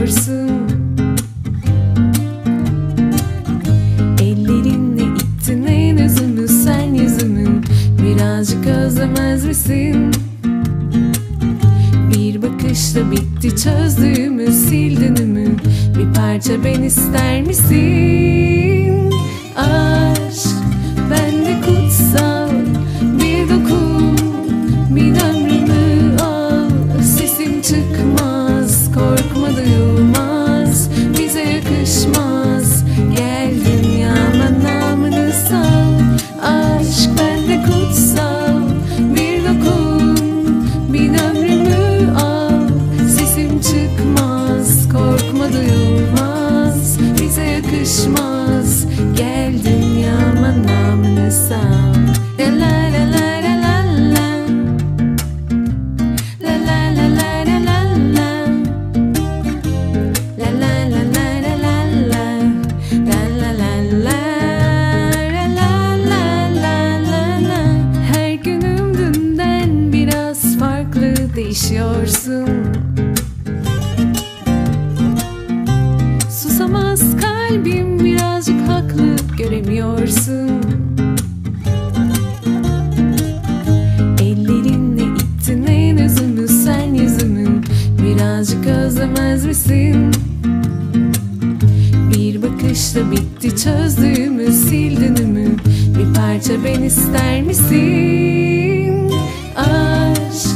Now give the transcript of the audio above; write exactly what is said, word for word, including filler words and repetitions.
değişiyorsun. Ellerinle ittin en özümü, sen yüzümü birazcık özlemez misin? Bir bakışla bitti çözdüğümü, sildin ümü, bir parça ben ister misin? Aşk bende kutsal, bir dokun, bir ömrümü al. Sesim çıkmaz, korkma duyulmaz, bize yakışmaz. Gel dünyama namını sal. Aşk bende kutsal, bir dokun, bir ömrümü al. Sesim çıkmaz, korkma duyulmaz, bize yakışmaz. Gel dünyama namını sal. La la la la la la la. La la la la la la la. La la la la la la la. La la la la. La la la la la. Her günüm dünden biraz farklı, değişiyorsun. Susamaz kalbim, birazcık haklı, göremiyorsun. Ellerinle ittin en özümü, sen yüzümü birazcık özlemez misin? Bir bakışla bitti çözdüğümü, sildin ümü, bir parça ben ister misin? Aşk